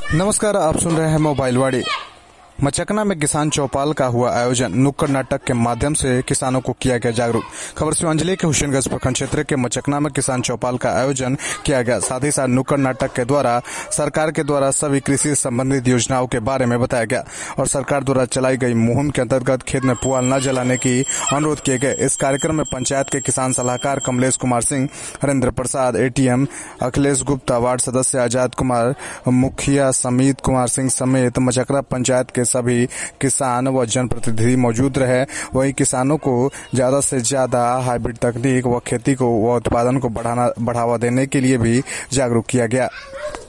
नमस्कार, आप सुन रहे हैं मोबाइल वाड़ी। मचकना में किसान चौपाल का हुआ आयोजन। नुक्कड़ नाटक के माध्यम से किसानों को किया गया जागरूक। खबर शिवांजलि के हुसैनगंज प्रखंड क्षेत्र के मचकना में किसान चौपाल का आयोजन किया गया। साथ ही साथ नुक्कड़ नाटक के द्वारा सरकार के द्वारा सभी कृषि संबंधित योजनाओं के बारे में बताया गया और सरकार द्वारा चलाई गई मुहिम के अंतर्गत खेत में पुआल न जलाने की अनुरोध किए गए। इस कार्यक्रम में पंचायत के किसान सलाहकार कमलेश कुमार सिंह, हरेंद्र प्रसाद, एटीएम अखिलेश गुप्ता, वार्ड सदस्य आजाद कुमार, मुखिया समीत कुमार सिंह समेत मचकना पंचायत के सभी किसान व जनप्रतिनिधि मौजूद रहे। वहीं किसानों को ज्यादा से ज्यादा हाइब्रिड तकनीक व खेती को व उत्पादन को बढ़ावा देने के लिए भी जागरूक किया गया।